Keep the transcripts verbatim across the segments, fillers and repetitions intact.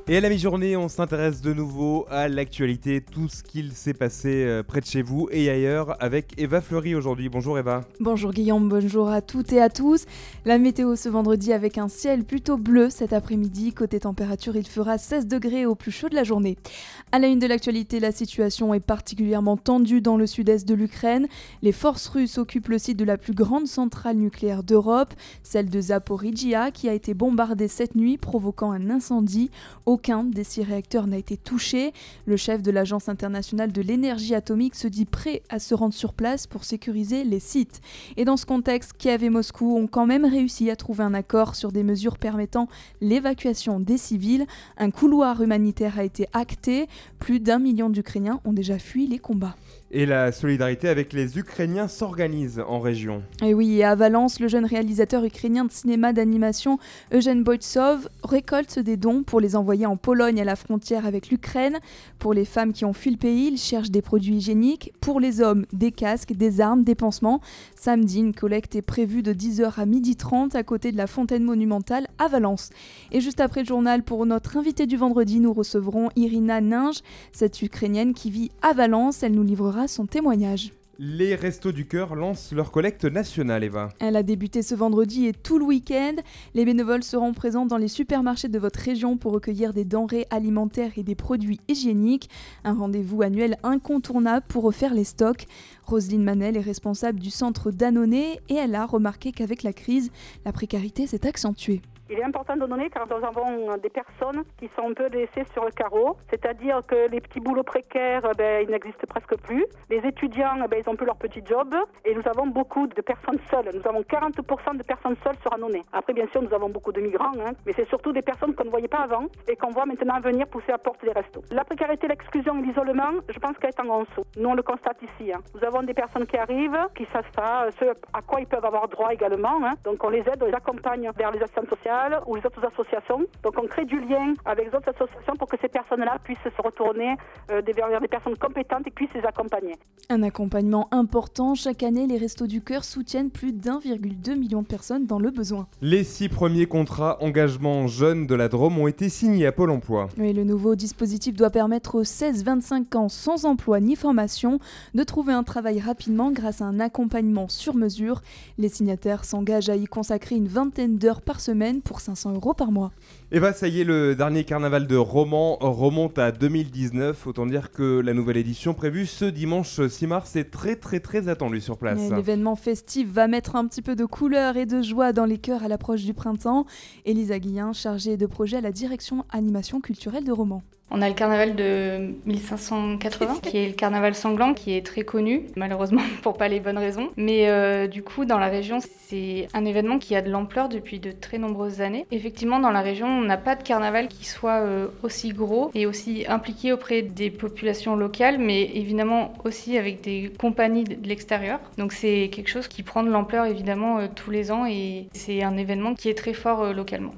Et à la mi-journée, on s'intéresse de nouveau à l'actualité, tout ce qu'il s'est passé près de chez vous et ailleurs avec Eva Fleury aujourd'hui. Bonjour Eva. Bonjour Guillaume, bonjour à toutes et à tous. La météo ce vendredi avec un ciel plutôt bleu cet après-midi. Côté température, il fera seize degrés au plus chaud de la journée. À la une de l'actualité, la situation est particulièrement tendue dans le sud-est de l'Ukraine. Les forces russes occupent le site de la plus grande centrale nucléaire d'Europe, celle de Zaporizhzhia, qui a été bombardée cette nuit, provoquant un incendie. Aucun des six réacteurs n'a été touché. Le chef de l'Agence internationale de l'énergie atomique se dit prêt à se rendre sur place pour sécuriser les sites. Et dans ce contexte, Kiev et Moscou ont quand même réussi à trouver un accord sur des mesures permettant l'évacuation des civils. Un couloir humanitaire a été acté. Plus d'un million d'Ukrainiens ont déjà fui les combats. Et la solidarité avec les Ukrainiens s'organise en région. Et oui, et à Valence, le jeune réalisateur ukrainien de cinéma d'animation Eugène Boytsov récolte des dons pour les envoyer en Pologne à la frontière avec l'Ukraine. Pour les femmes qui ont fui le pays, il cherche des produits hygiéniques. Pour les hommes, des casques, des armes, des pansements. Samedi, une collecte est prévue de dix heures à midi trente à côté de la fontaine monumentale à Valence. Et juste après le journal, pour notre invité du vendredi, nous recevrons Irina Ninge, cette Ukrainienne qui vit à Valence. Elle nous livrera son témoignage. Les Restos du Cœur lancent leur collecte nationale, Eva. Elle a débuté ce vendredi et tout le week-end. Les bénévoles seront présents dans les supermarchés de votre région pour recueillir des denrées alimentaires et des produits hygiéniques. Un rendez-vous annuel incontournable pour refaire les stocks. Roselyne Manel est responsable du centre d'Annonay et elle a remarqué qu'avec la crise, la précarité s'est accentuée. Il est important de donner car nous avons des personnes qui sont un peu laissées sur le carreau, c'est-à-dire que les petits boulots précaires, ben, ils n'existent presque plus. Les étudiants, ben, ils n'ont plus leur petit job et nous avons beaucoup de personnes seules. Nous avons quarante pour cent de personnes seules sur Annonay. Après, bien sûr, nous avons beaucoup de migrants, hein, mais c'est surtout des personnes qu'on ne voyait pas avant et qu'on voit maintenant venir pousser à la porte des restos. La précarité, l'exclusion et l'isolement, je pense qu'elle est en gonceau. Nous, on le constate ici. Hein. Nous avons des personnes qui arrivent, qui savent pas ce à quoi ils peuvent avoir droit également. Hein. Donc, on les aide, on les accompagne vers les assistantes sociales ou les autres associations. Donc on crée du lien avec les autres associations pour que ces personnes-là puissent se retourner euh, vers des personnes compétentes et puissent les accompagner. Un accompagnement important. Chaque année, les Restos du Cœur soutiennent plus d'un virgule deux million de personnes dans le besoin. Les six premiers contrats engagement jeunes de la Drôme ont été signés à Pôle emploi. Oui, le nouveau dispositif doit permettre aux seize vingt-cinq ans sans emploi ni formation de trouver un travail rapidement grâce à un accompagnement sur mesure. Les signataires s'engagent à y consacrer une vingtaine d'heures par semaine pour cinq cents euros par mois. Eva, ça y est, le dernier carnaval de Romans remonte à deux mille dix-neuf. Autant dire que la nouvelle édition prévue ce dimanche six mars est très très très attendue sur place. Et l'événement festif va mettre un petit peu de couleur et de joie dans les cœurs à l'approche du printemps. Élisa Guillain, chargée de projet à la direction animation culturelle de Romans. On a le carnaval de mille cinq cent quatre-vingts, qui est le carnaval sanglant, qui est très connu, malheureusement pour pas les bonnes raisons. Mais euh, du coup, dans la région, c'est un événement qui a de l'ampleur depuis de très nombreuses années. Effectivement, dans la région, on n'a pas de carnaval qui soit euh, aussi gros et aussi impliqué auprès des populations locales, mais évidemment aussi avec des compagnies de l'extérieur. Donc c'est quelque chose qui prend de l'ampleur évidemment euh, tous les ans et c'est un événement qui est très fort euh, localement.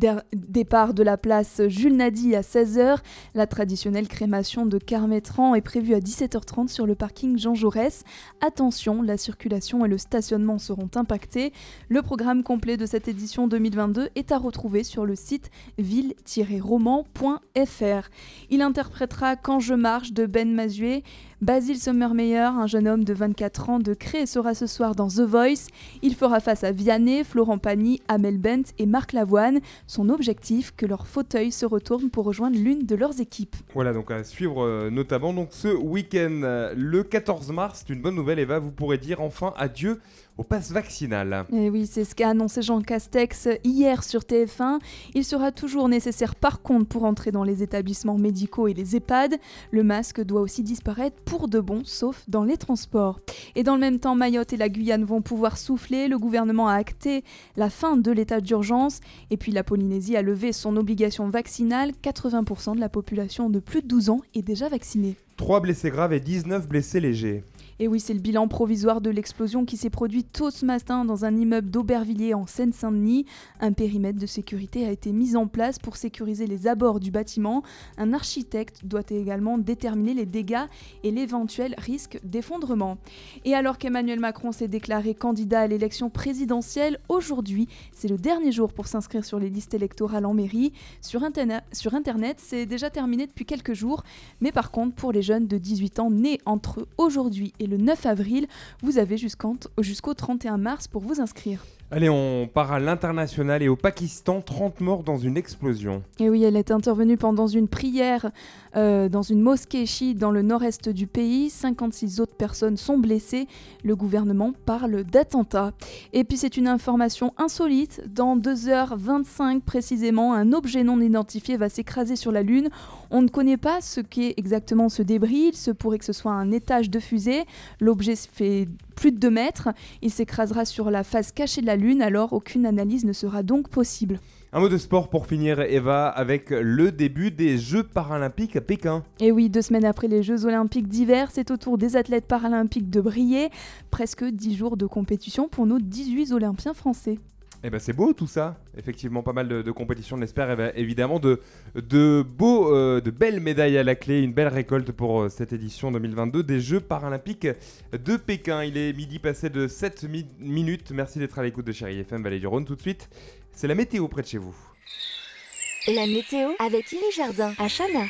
Départ de la place Jules Nady à seize heures. La traditionnelle crémation de Carmétran est prévue à dix-sept heures trente sur le parking Jean Jaurès. Attention, la circulation et le stationnement seront impactés. Le programme complet de cette édition deux mille vingt-deux est à retrouver sur le site ville tiret roman point f r. Il interprétera Quand je marche de Ben Mazué. Basile Sommermeyer, un jeune homme de vingt-quatre ans de Cré, sera ce soir dans The Voice. Il fera face à Vianney, Florent Pagny, Amel Bent et Marc Lavoine. Son objectif, que leur fauteuil se retourne pour rejoindre l'une de leurs équipes. Voilà, donc à suivre euh, notamment donc, ce week-end. Euh, le quatorze mars, c'est une bonne nouvelle, Eva, vous pourrez dire enfin adieu au pass vaccinal. Et oui, c'est ce qu'a annoncé Jean Castex hier sur T F un. Il sera toujours nécessaire par contre pour entrer dans les établissements médicaux et les EHPAD. Le masque doit aussi disparaître pour de bon, sauf dans les transports. Et dans le même temps, Mayotte et la Guyane vont pouvoir souffler. Le gouvernement a acté la fin de l'état d'urgence. Et puis la Polynésie a levé son obligation vaccinale. quatre-vingts pour cent de la population de plus de douze ans est déjà vaccinée. trois blessés graves et dix-neuf blessés légers. Et oui, c'est le bilan provisoire de l'explosion qui s'est produite tôt ce matin dans un immeuble d'Aubervilliers en Seine-Saint-Denis. Un périmètre de sécurité a été mis en place pour sécuriser les abords du bâtiment. Un architecte doit également déterminer les dégâts et l'éventuel risque d'effondrement. Et alors qu'Emmanuel Macron s'est déclaré candidat à l'élection présidentielle, aujourd'hui, c'est le dernier jour pour s'inscrire sur les listes électorales en mairie. Sur Internet, sur Internet, c'est déjà terminé depuis quelques jours. Mais par contre, pour les jeunes de dix-huit ans nés entre aujourd'hui et le neuf avril, vous avez jusqu'en, jusqu'au trente et un mars pour vous inscrire. Allez, on part à l'international et au Pakistan, trente morts dans une explosion. Et oui, elle est intervenue pendant une prière euh, dans une mosquée chiite dans le nord-est du pays. cinquante-six autres personnes sont blessées. Le gouvernement parle d'attentat. Et puis c'est une information insolite. Dans deux heures vingt-cinq précisément, un objet non identifié va s'écraser sur la Lune. On ne connaît pas ce qu'est exactement ce débris. Il se pourrait que ce soit un étage de fusée. L'objet fait plus de deux mètres. Il s'écrasera sur la face cachée de la Lune, alors aucune analyse ne sera donc possible. Un mot de sport pour finir, Eva, avec le début des Jeux paralympiques à Pékin. Et oui, deux semaines après les Jeux olympiques d'hiver, c'est au tour des athlètes paralympiques de briller. Presque dix jours de compétition pour nos dix-huit Olympiens français. Eh ben c'est beau tout ça, effectivement pas mal de, de compétitions, on espère, eh ben, évidemment de, de, beaux, euh, de belles médailles à la clé, une belle récolte pour euh, cette édition deux mille vingt-deux des Jeux paralympiques de Pékin. Il est midi passé de sept mi- minutes, merci d'être à l'écoute de Chérie F M Vallée du Rhône. Tout de suite, c'est la météo près de chez vous. La météo avec Iri Jardin à Chana.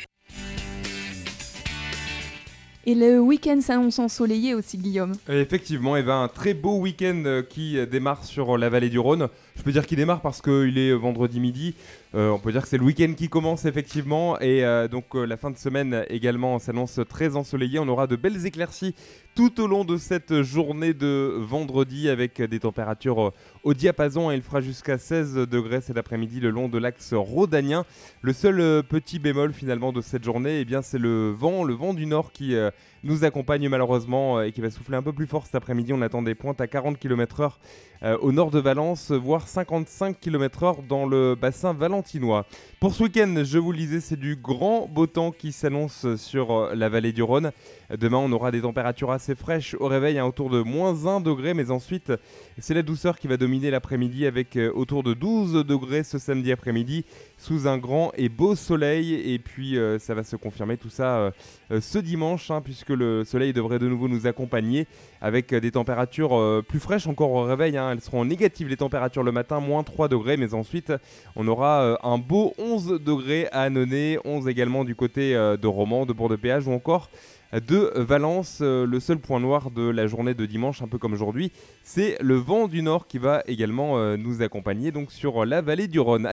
Et le week-end s'annonce ensoleillé aussi, Guillaume. Et effectivement, eh ben, un très beau week-end euh, qui euh, démarre sur la vallée du Rhône. Je peux dire qu'il démarre parce qu'il est vendredi midi. Euh, on peut dire que c'est le week-end qui commence effectivement. Et euh, donc euh, la fin de semaine également s'annonce très ensoleillée. On aura de belles éclaircies tout au long de cette journée de vendredi avec des températures euh, au diapason. Il fera jusqu'à seize degrés cet après-midi le long de l'axe rhodanien. Le seul euh, petit bémol finalement de cette journée, eh bien, c'est le vent, le vent du nord qui euh, nous accompagne malheureusement euh, et qui va souffler un peu plus fort cet après-midi. On attend des pointes à quarante kilomètres heure euh, au nord de Valence, voire cinquante-cinq kilomètres heure dans le bassin valentinois. Pour ce week-end, je vous le disais, c'est du grand beau temps qui s'annonce sur euh, la vallée du Rhône. Demain, on aura des températures assez fraîches au réveil, hein, autour de moins un degré, mais ensuite, c'est la douceur qui va dominer l'après-midi avec euh, autour de douze degrés ce samedi après-midi, sous un grand et beau soleil. Et puis, euh, ça va se confirmer tout ça euh, euh, ce dimanche, hein, puisque le soleil devrait de nouveau nous accompagner avec euh, des températures euh, plus fraîches encore au réveil. Hein. Elles seront négatives les températures le matin, moins trois degrés, mais ensuite, on aura euh, un beau onze degrés à Annonay, onze également du côté euh, de Romans, de Bourg-de-Péage ou encore de Valence. Euh, le seul point noir de la journée de dimanche, un peu comme aujourd'hui, c'est le vent du nord qui va également euh, nous accompagner donc sur la vallée du Rhône.